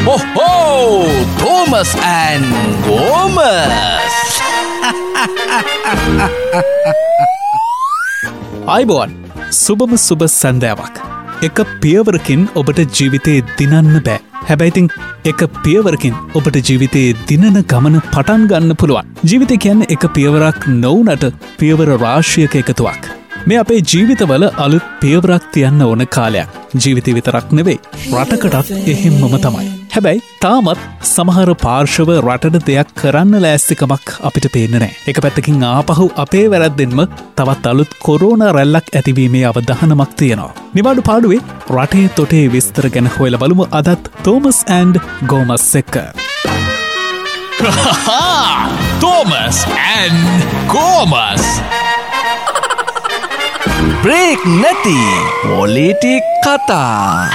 Oh, Thomas and Gomas. අයිබෝන් සුබම සුබ සන්ධ්‍යාවක්. එක පියවරකින් ඔබට ජීවිතේ දිනන්න බෑ. හැබැයිතින් එක පියවරකින් ඔබට ජීවිතේ දිනන ගමන පටන් ගන්න පුළුවන්. ජීවිතය කියන්නේ එක පියවරක් නොවුනට පියවර රාශියක එකතුවක්. මේ අපේ ජීවිතවල අලුත් පියවරක් තියන්න ඕන කාලයක්. ජීවිතය විතරක් නෙවෙයි රටකටත් එහෙම්මම තමයි. හැබැයි තාමත් සමහර පාර්ශව රටට දෙයක් කරන්න ලෑස්තිකමක් අපිට පේන්න නෑ. එක පැත්තකින් ආපහු අපේ වැරද්දෙන්ම තවත් අලුත් කොරෝනා රැල්ලක් ඇතිවීමේ අවධානමක් තියෙනවා. නිවාඩු පාඩුවේ රටේ තොටේ විස්තර ගැන හොයලා බලමු අදත් තෝමස් ඇන්ඩ් ගෝමස් එක්ක. Thomas and Gomas. Break නැති පොලිටික් කතා.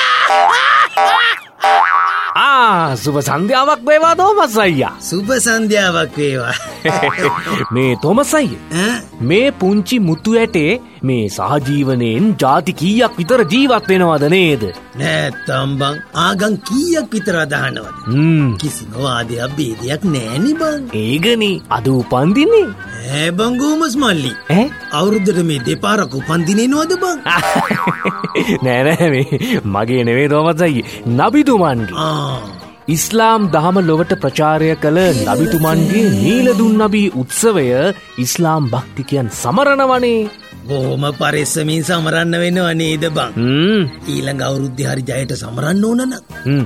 සුබ සන්ධ්‍යාවක් වේවා තෝමස් අයියා. සුබ සන්ධ්‍යාවක් වේවා. මේ තෝමස් අයියා මේ පුංචි මුතු ඇටේ මේ සහජීවනයෙන් ಜಾති කීයක් විතර ජීවත් වෙනවද නේද? නැත්තම් බං ආගම් කීයක් විතර අදහනවද? කිසිම වාදයක් බේදයක් නෑනේ බං. ඒගනේ අද උපන්දිනේ. බං ගෝමස් මල්ලි. අවුරුද්දට මේ දෙපාරක් උපන්දිනේ නෝද බං? නෑ මේ මගේ නෙවෙයි තෝමස් අයියා. නබිතුමන්ගේ. ඉස්ලාම් දහම ලොවට ප්‍රචාරය කළ නබිතුමන්ගේ නීලදුන් නබී උත්සවය ඉස්ලාම් භක්තිකයන් සමරනවනේ. බොහොම පරිස්සමින් සමරන්න වෙනව නේද බං? ඊළඟ අවුරුද්දේ හරි ජයට සමරන්න ඕන නම්.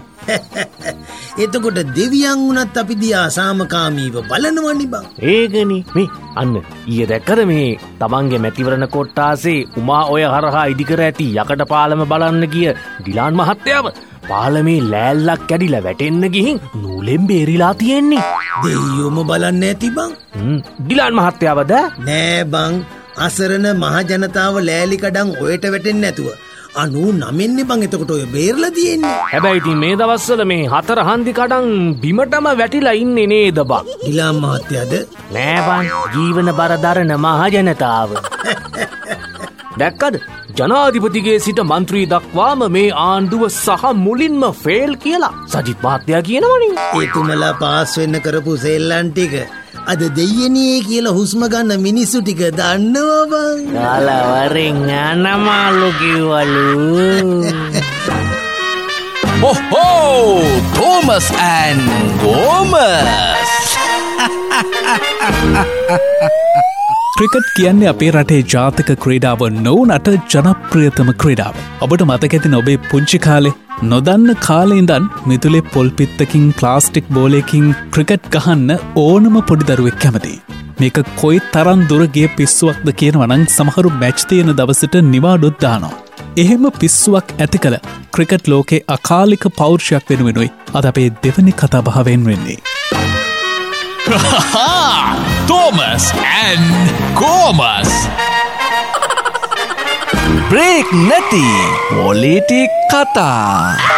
එතකොට දෙවියන් වුණත් අපි දිහා සාමකාමීව බලනවනේ බං. ඒකනේ මේ අන්න ඊයේ දැක්කද මේ තමන්ගේ මැතිවරණ කොට්ටාසේ උමා ඔය හරහා ඉදිකර ඇති යකඩ පාලම බලන්න ගිය ඩිලාන් මහත්තයාව පාලමේ ලෑල්ලක් කැඩිලා වැටෙන්න ගිහින් නූලෙන් බේරිලා තියෙන්නේ. දෙයියෝම බලන්න ඇති බං. ඩිලාන් මහත්තයාවද? නෑ බං අසරණ මහ ජනතාව ලෑලි කඩන් ඔයට වැටෙන්නේ නැතුව 99 බං එතකොට ඔය බේරලා තියෙන්නේ. හැබැයි ඉතින් මේ දවස්වල මේ 4 හන්දි කඩන් බිමටම වැටිලා ඉන්නේ නේද බං? ඩිලාන් මහත්තයාද? නෑ බං ජීවන බර දරන මහ ජනතාව. දැක්කද? ජනාධිපතිගේ සිට මන්ත්‍රී දක්වාම මේ ආණ්ඩුව සහ මුලින්ම ෆේල් කියලා සජිත් මහත්තයා කියනවනේ. ඒතුමලා පාස් වෙන්න කරපු සෙල්ලම් ටික අද දෙයියනේ කියලා හුස්ම ගන්න මිනිස්සු ටික දන්නවා බං. යාලා වරෙන් අනමාලු කිවලු. Thomas and Gomas. ක්‍රිකට් කියන්නේ අපේ රටේ ජාතික ක්‍රීඩාව නොවුනට ජනප්‍රියතම ක්‍රීඩාව. ඔබට මතක ඇතින ඔබේ පුංචි කාලේ නොදන්න කාලේ ඉඳන් මිදුලේ පොල් පිත්තකින් ප්ලාස්ටික් බෝලයකින් ක්‍රිකට් ගහන්න ඕනම පොඩි දරුවෙක් කැමතියි. මේක කොයි තරම් දුර ගිය පිස්සුවක්ද කියනවා නම් සමහරු මැච් තියෙන දවසට නිවාඩුත් දානවා. එහෙම පිස්සුවක් ඇති කළ ක්‍රිකට් ලෝකේ අකාලික පෞරුෂයක් වෙනුවෙනුයි අද අපේ දෙවනි කතාබහ වෙන්නේ. Thomas and Gomas. Break නැති පොලිටික් කතා.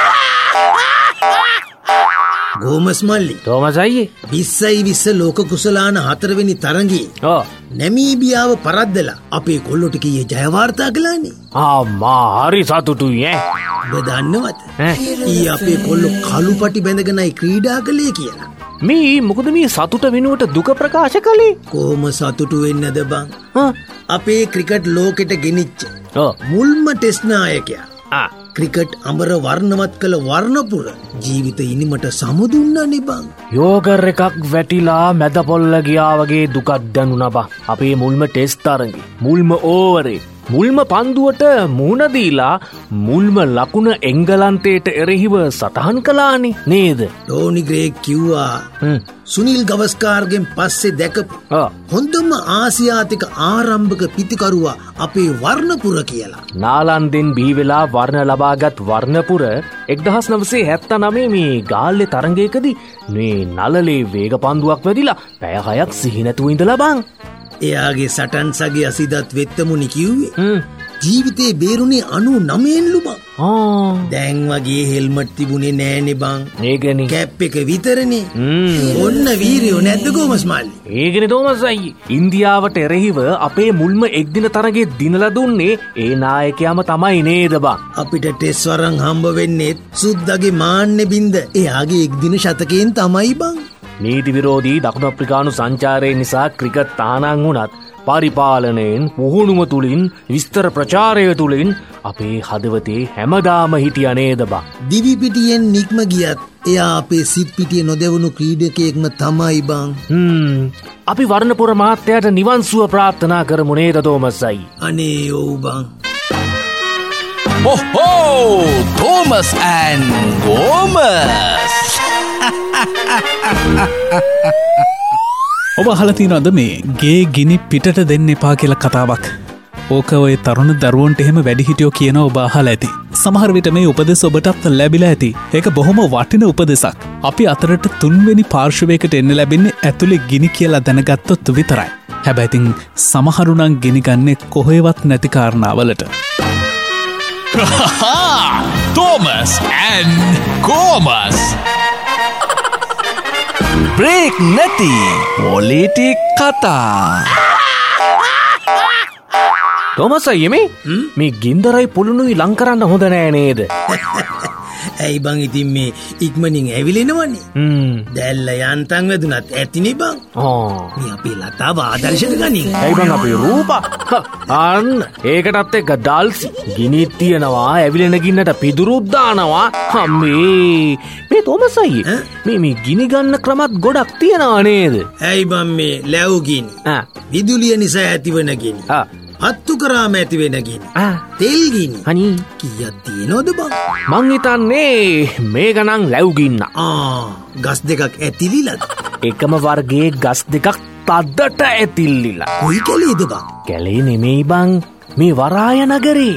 ගෝමස් මල්ලි. තෝමස් අයියේ 20 ලෝක කුසලාන 4 වෙනි තරඟේ නැමීබියාව පරද්දලා අපේ කොල්ලොට කීයේ ජය වාර්තා කළානේ. මා හරි සතුටුයි ඔබ දන්නවද? ඊ අපේ කොල්ලෝ කළුපටි බැඳගෙනයි ක්‍රීඩා කළේ කියලා. මේ මොකද මේ සතුට වෙනුවට දුක ප්‍රකාශ කළේ? කොහොම සතුටු වෙන්නද බං? අපේ ක්‍රිකට් ලෝකෙට ගෙනිච්ච මුල්ම ටෙස්ට් නායකයා ක්‍රිකට් අමර වර්ණවත් කළ වර්ණපුර ජීවිත ඉනිමට සමුදුන්නනේ බං. යෝගර් එකක් වැටිලා මැද පොල්ල ගියා වගේ දුකක් දැනුණා බං. අපේ මුල්ම ටෙස්ට් තරඟේ මුල්ම ඕවරේ මුල්ම පන්දුවට මුහුණ දීලා මුල්ම ලකුණ එංගලන්තයට එරෙහිව සටහන් කළානේ නේද? ටෝනි ග්‍රේග් කිව්වා සුනිල් ගවස්කාර්ගෙන් පස්සේ දැකපු හොඳම ආසියාතික ආරම්භක පිතිකරුවා අපේ වර්ණපුර කියලා. නාලන්දෙන් බිහි වෙලා වර්ණ ලබාගත් වර්ණපුර 1979 මේ ගාල්ලේ තරඟයකදී මේ නලලේ වේග පන්දුවක් වැදිලා පැය 6ක් සිහි නැතුව ඉඳලා බං. එයාගේ සටන් සගේ අසිදත් වෙත්තමුනි කිව්වේ ජීවිතේ බේරුණේ 99ලු බං. දැන් වගේ හෙල්මට් තිබුණේ නෑනේ බං. ඒකනේ. කැප් එක විතරනේ. ඔන්න වීරයෝ නැද්ද ගෝමස් මල්ලි? ඒකනේ තෝමස් අයියේ. ඉන්දියාවට එරෙහිව අපේ මුල්ම එක්දින තරගේ දිනලා දුන්නේ ඒ නායකයාම තමයි නේද බං? අපිට ටෙස් වරන් හම්බ වෙන්නේ සුද්දාගේ මාන්නේ බින්ද. එයාගේ එක්දින ශතකයෙන් තමයි බං. නීති විරෝධී දකුණු අප්‍රිකානු සංචාරය නිසා ක්‍රිකට් තානන් වුණත් පරිපාලනයෙන් පුහුණුව තුළින් විස්තර ප්‍රචාරය තුළින් අපේ හදවතේ හැමදාම හිටිය නේද බං? දිවි පිටියෙන් නික්ම ගියත් එයා අපේ සිත් පිටිය නොදැවුණු ක්‍රීඩකයෙක්ම තමයි බං. අපි වර්ණපුර මහත්තයාට නිවන් සුව ප්‍රාර්ථනා කරමු නේද තෝමස් අයියේ? අනේ ඔව් බං. Thomas and Gomas. ඔබ අහලා තියෙනවද මේ ගේ ගිනි පිටට දෙන්න එපා කියලා කතාවක්? ඕක ඔය තරුණ දරුවන්ට එහෙම වැඩිහිටියෝ කියන ඔබ අහලා ඇති. සමහර විට මේ උපදෙස් ඔබටත් ලැබිලා ඇති. ඒක බොහොම වටින උපදෙසක්. අපි අතරට තුන්වෙනි පාර්ශවයකට එන්න ලැබෙන්නේ ඇතුලේ ගිනි කියලා දැනගත්තොත් විතරයි. හැබැයි ඉතින් සමහරු නම් ගිනි ගන්නේ කොහෙවත් නැති කාරණාවලට. Thomas and Gomas. Break නැති පොලිටික් කතා. තෝමස් අයියේ මේ ගින්දරයි පුළුණුයි ලං කරන්න හොඳ නෑ නේද? ඇයි බං ඉතින් මේ ඉක්මනින් ඇවිලෙනවනේ. දැල්ල යන්තම් වැදුනත් ඇතිනේ බං. මේ අපේ ලතාව ආදර්ශයට ගනින්. ඇයි බං අපේ රූපා? අන්න ඒකටත් එක්ක ඩල්සි ගිනිත් තියනවා, ඇවිලෙන ගින්නට පිදුරුත් දානවා. අම්මේ මේ තෝමස් අයියේ මේ ගිනි ගන්න ක්‍රමත් ගොඩක් තියනවා නේද? ඇයි බං මේ ලැබු ගිනි? විදුලිය නිසා ඇතිවන ගිනි. හත්තු කරාම ඇති වෙන ගිනි. තෙල් ගිනි. අනි කීයක් තියෙනවද බං? මං හිතන්නේ මේක නම් ලැබු ගින්න. ගස් දෙකක් ඇතිලිලාද? එකම වර්ගයේ ගස් දෙකක් තද්දට ඇතිල්ලිලා. කොයි කැලේද බං? කැලේ නෙමෙයි බං, මේ වරාය නගරේ.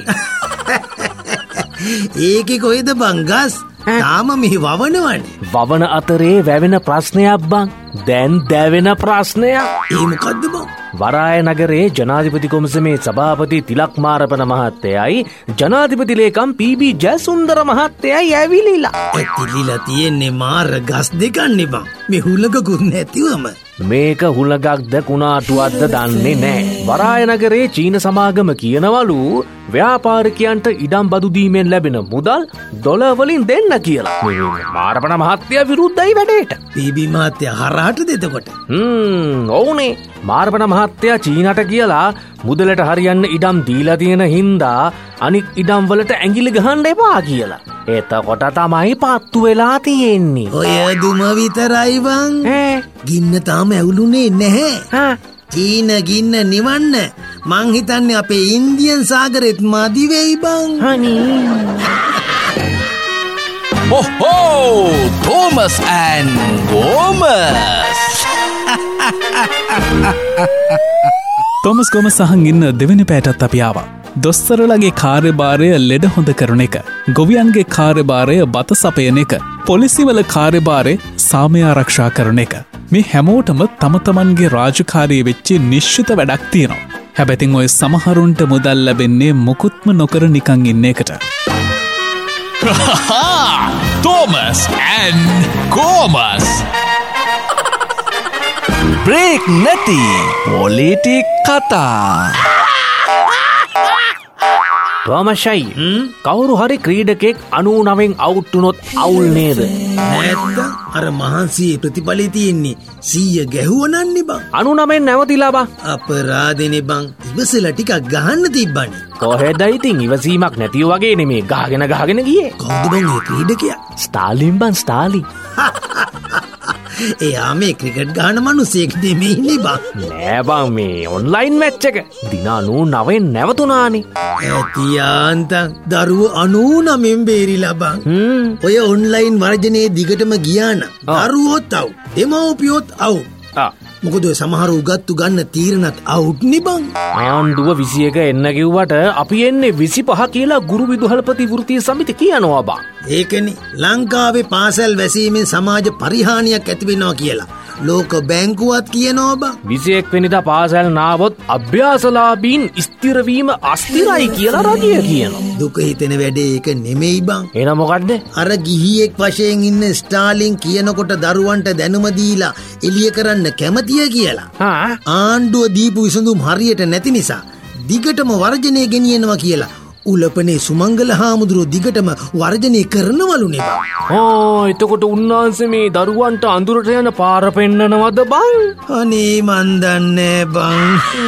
ඒකේ කොයිද බං ගස්? තාම මේ වවනවනේ. වවන අතරේ වැවෙන ප්‍රශ්නයක් බං. දැන් දැවෙන ප්‍රශ්නයක්. ඒ මොකද්ද බං? වරාය නගරේ ජනාධිපති කොමිසමේ සභාපති තිලක් මාරපන මහත්තයයි ජනාධිපති ලේකම් පී.බී. ජයසුන්දර මහත්තයයි ඇවිලිලා. ඇතිලිලා තියෙන්නේ මාර ගස් දෙකන්නේ බං. මේ හුලඟකුත් නැතිවම. මේක හුලඟක්ද කුණාටුවක්ද දන්නේ නෑ. වරාය නගරේ චීන සමාගම කියනවලු ව්‍යාපාරිකයන්ට ඉඩම් බදු දීමෙන් ලැබෙන මුදල් ඩොලර් වලින් දෙන්න කියලා. මාරපන මහත්තයා විරුද්ධයි වැඩේට. පී.බී. මහත්තයා හරහටද එතකොට? ඔව්නේ. මාරපන මහත්තයා චීනට කියලා මුදලට හරියන්න ඉඩම් දීලා තියෙන හින්දා අනික් ඉඩම් වලට ඇඟිලි ගහන්න එපා කියලා. එතකොට තමයි පත්තු වෙලා තියෙන්නේ. ඔය දුම විතරයි බං. ගින්න තාම ඇවුලුනේ නැහැ. චීන ගින්න නිවන්න මං හිතන්නේ අපේ ඉන්දියන් සාගරෙත් මදි වෙයි බං. Thomas and Gomas. Thomas Gomas Sahan ඉන්න දෙවෙනි පැයටත් අපි ආවා. දොස්තරලගේ කාර්යභාරය ලෙඩ හොඳ කරන එක, ගොවියන්ගේ කාර්යභාරය බත සපයන එක, පොලිසිවල කාර්යභාරය සාමය ආරක්ෂා කරන එක. මේ හැමෝටම තම තමන්ගේ රාජකාරී වෙච්චි නිශ්චිත වැඩක් තියෙනවා. හැබැතින් ඔය සමහරුන්ට මුදල් ලැබෙන්නේ මුකුත්ම නොකර නිකන් ඉන්න එකට. Thomas and Gomas. Break නැති පොලිටික් කතා. තෝමස් කවුරු හරි ක්‍රීඩකෙක් 99න් අවුට් වුණොත් අවුල් නේද? නැත්නම් අර මහන්සියේ ප්‍රතිඵලෙ තියෙන්නේ 100 ගැහුවනන්නේ බං. 99න් නැවතිලා බං. අපරාධනේ බං. ඉවසලා ටිකක් ගහන්න තිබ්බනේ. කොහෙද ඉතින් ඉවසීමක් නැතිව වගේ නෙමේ ගහගෙන ගියේ. කවුද බං ඒ ක්‍රීඩකයා? ස්ටාලින් බං ස්ටාලි. එයා මේ ක්‍රිකට් ගහන මිනිස්සෙක් නෙමෙයිනේ බං. නෑ බං මේ ඔන්ලයින් මැච් එක දින 99න් නැවතුණානේ. ඇතියාන්තන් දරුවෝ 99න් බේරිලා බං. ඔය ඔන්ලයින් වර්ජනයේ දිගටම ගියා නම් දරුවෝත් අවුට්, දෙමව්පියොත් අවුට්. මොකද සමහර උගත්තු ගන්න තීරණත් අවුට්නි බං. ආණ්ඩුව 21 එන්න කිව්වට අපි එන්නේ 25 කියලා ගුරු විදුහල්පති වෘත්තීය සමිති කියනවා බං. ඒකනේ ලංකාවේ පාසල් වැසීමෙන් සමාජ පරිහානියක් ඇති වෙනවා කියලා ලෝක බැංකුවත් කියනවා බං. 21 වෙනිදා පාසල් නාවොත් අභ්‍යාසලාභීන් ස්ථිර වීම අස්ථිරයි කියලා රජය කියනවා. දුක හිතෙන වැඩේ ඒක නෙමෙයි බං. එහෙනම් මොකද්ද? අර ගිහියෙක් වශයෙන් ඉන්න ස්ටාලින් කියනකොට දරුවන්ට දැනුම දීලා එළිය කරන්න කැමතිය කියලා. ආණ්ඩුව දීපු විසඳුම් හරියට නැති නිසා දිගටම වර්ජනය ගෙනියනවා කියලා උලපනේ සුමංගල හාමුදුරුවෝ දිගටම වර්ජනය කරනවලුනේ බං. එතකොට උන්වහන්සේ මේ දරුවන්ට අඳුරට යන පාර පෙන්නනවද බං? අනේ මන් දන්නේ බං.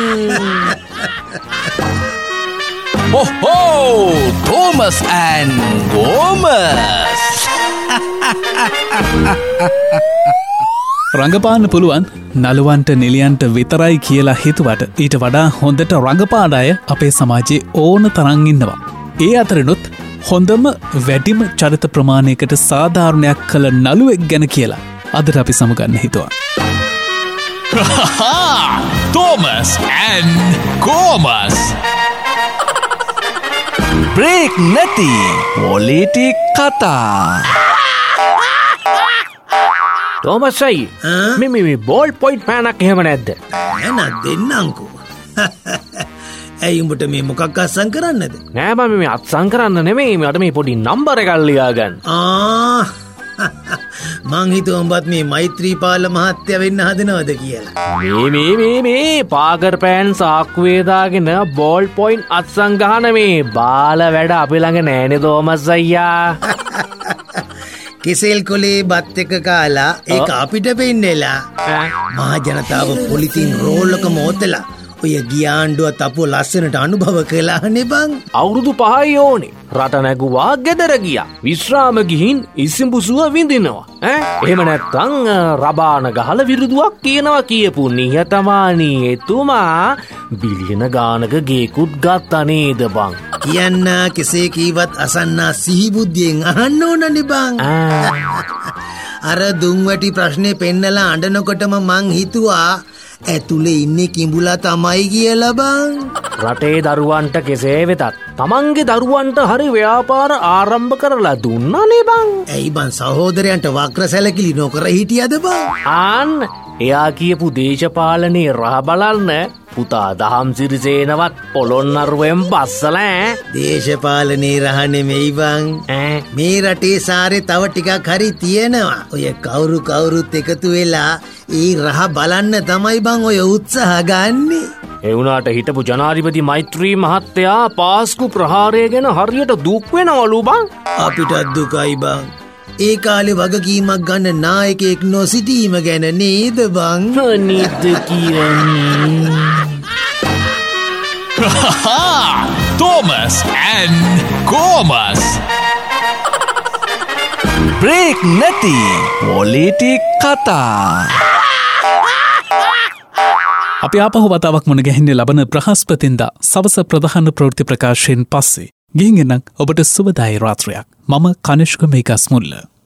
Thomas and Gomas. රඟපාන්න පුළුවන් නළුවන්ට නිලියන්ට විතරයි කියලා හිතුවට ඊට වඩා හොඳට රඟපාන අය අපේ සමාජයේ ඕන තරම් ඉන්නවා. ඒ අතරිනුත් හොඳම වැඩිම චරිත ප්‍රමාණයකට සාධාරණයක් කළ නළුවෙක් ගැන කියලා අදට අපි සමුගන්න හිතුවා. Thomas and Gomas. Break නැති පොලිටික් කතා. තෝමස්යි මේ බෝල් පොයින්ට් පෑනක් එහෙම නැද්ද? නෑ දෙන්නම්කෝ. ඇයි උඹට මේ මොකක් අත්සන් කරන්නද? නෑ මම මේ අත්සන් කරන්න නෙමෙයි මට මේ පොඩි නම්බර එකක් ලියා ගන්න. මං හිතුවා උඹත් මේ මෛත්‍රීපාල මහත්තයා වෙන්න හදනවද කියලා. මේ පාගර් පෑන් සාක්කුවේ දාගෙන බෝල් පොයින්ට් අත්සන් ගහන මේ බාල වැඩ අපි ළඟ නෑනේ තෝමස් අයියා. කෙසෙල් කොලේ බත් එක කාලා ඒක අපිට පෙන්නලා මහ ජනතාව පොලිතින් රෝල් එක මොතලා ඔය ගියාණ්ඩුවත් අපෝ ලස්සනට අනුභව කළානේ බං. අවුරුදු 5යි ඕනේ. රට නැගුවා ගෙදර ගියා. විශ්‍රාම ගිහින් ඉසිඹුසුව විඳිනවා. එහෙම නැත්තම් රබාන ගහලා විරුදුවක් කියනවා කියපු නිහතමානී එතුමා බිලියන ගානක ගේකුත් ගත්තා නේද බං. කියන්න කෙසේ කීවත් අසන්නා සිහිබුද්ධියෙන් අහන්න ඕනනේ බං. අර දුම්වැටි ප්‍රශ්නේ පෙන්නලා අඬනකොටම මං හිතුවා ඇතුලේ ඉන්නේ කිඹුලා තමයි කියලා බං. රටේ දරුවන්ට කෙසේ වෙතත් තමන්ගේ දරුවන්ට හරි ව්‍යාපාර ආරම්භ කරලා දුන්නානේ බං. ඇයි බං සහෝදරයන්ට වක්‍ර සැලකිලි නොකර හිටියද බං? එයා කියපු දේශපාලනේ රහ බලන්න පුතා දහම් සිරිසේනවත් පොළොන්නරුවෙන් බස්සලා දේශපාලනේ රහ නෙමෙයි බං. මේ රටේ සාරේ තව ටිකක් හරි තියෙනවා. ඔය කවුරුත් එකතු වෙලා ඒ රහ බලන්න තමයි බං ඔය උත්සාහ ගන්නේ. ඒ වුණාට හිටපු ජනාධිපති මෛත්‍රී මහත්තයා පාස්කු ප්‍රහාරය ගැන හරියට දුක් වෙනවලු බං. අපිටත් දුකයි බං. ඒ කාලේ වගකීමක් ගන්න නායකයෙක් නොසිටීම ගැන නේද බං? නේද කියන්නේ. Thomas and Gomas. Break නැති පොලිටික් කතා. අපි ආපහු වතාවක් මුණ ගැහින්න ලබන බ්‍රහස්පතින්දා සවස ප්‍රධාන ප්‍රවෘත්ති ප්‍රකාශයෙන් පස්සේ ගිහින් එන්නම් ඔබට සුබදායි රාත්‍රියක්. මම කනිෂ්ක මේකස් මුල්ල.